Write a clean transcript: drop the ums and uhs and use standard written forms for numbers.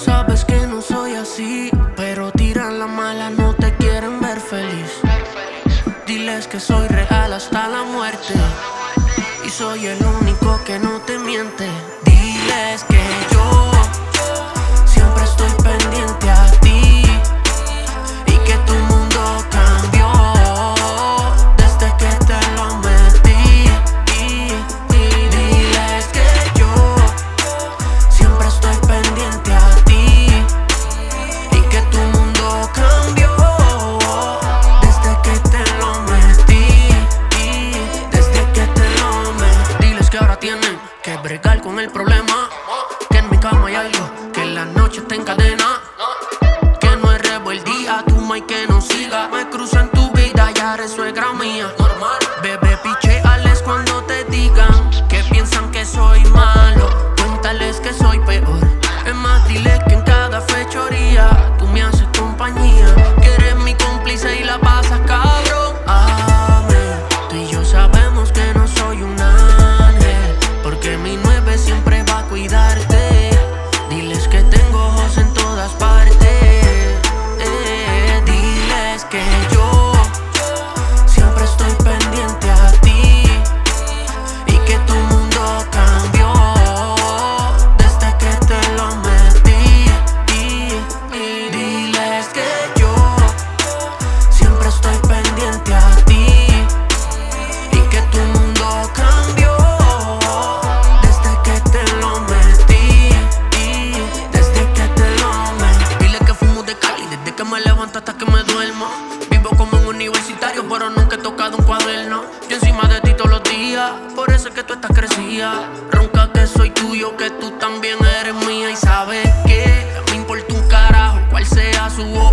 Sabes que no soy así, pero tiran la mala, no te quieren ver feliz. Diles que soy real hasta la muerte y soy el único que no te miente. Diles que yo siempre estoy pendiente a ti y que tu mundo cambió desde que te lo metí. Diles que yo siempre estoy pendiente a ti y que tu mundo cambió desde que te lo metí. Desde que te lo metí. Diles que ahora tienen que bregar con el problema, que en mi cama hay algo que en la noche te encadena, que no es rebeldía, tu y que no siga. Me cruzo en tu vida, ya eres suegra mía. Normal, bebé, picheales cuando te digan que piensan que soy malo. Cuéntales que soy peor. Es más, dile que en cada fechoría tú me haces compañía, que eres mi cómplice y la pasas cabrón. Amén. Tú y yo sabemos que no soy un ángel, porque mi 9 siempre va a cuidarte. Diles que tengo ojos en todas partes. Diles que yo siempre estoy pendiente a ti y que tu mundo cambió desde que te lo metí. Diles que yo siempre estoy pendiente a ti y que tu mundo cambió desde que te lo metí. Desde que te lo metí. Dile que fumo de Cali desde que me levanto hasta que me duermo. Vivo como un universitario, pero nunca he tocado un cuaderno. Yo encima de ti todos los días, por eso es que tú estás crecida. Ronca que soy tuyo, que tú también eres mía. Y sabes que me importa un carajo cuál sea su voz.